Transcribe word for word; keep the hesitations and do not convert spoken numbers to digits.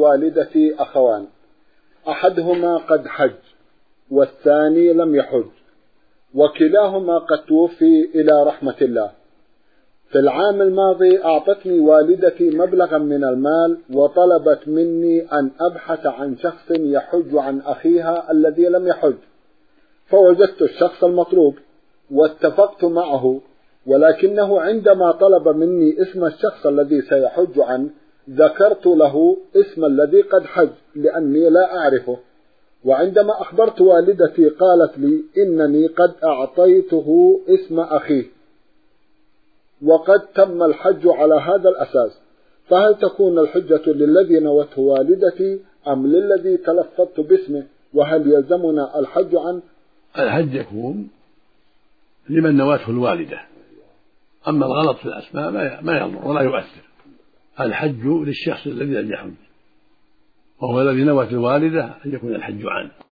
والدتي أخوان، أحدهما قد حج والثاني لم يحج، وكلاهما قد توفي إلى رحمة الله. في العام الماضي أعطتني والدتي مبلغا من المال وطلبت مني أن أبحث عن شخص يحج عن أخيها الذي لم يحج، فوجدت الشخص المطلوب واتفقت معه، ولكنه عندما طلب مني اسم الشخص الذي سيحج عنه ذكرت له اسم الذي قد حج لأني لا أعرفه، وعندما أخبرت والدتي قالت لي إنني قد أعطيته اسم أخيه وقد تم الحج على هذا الأساس، فهل تكون الحجة للذي نوته والدتي أم للذي تلفظت باسمه؟ وهل يلزمنا الحج عنه؟ الحج يكون لمن نوته الوالدة، أما الغلط في الأسماء ما يضر ولا يؤثر. الحج للشخص الذي لم يحج، وهو الذي نوت الوالدة أن يكون الحج عنه.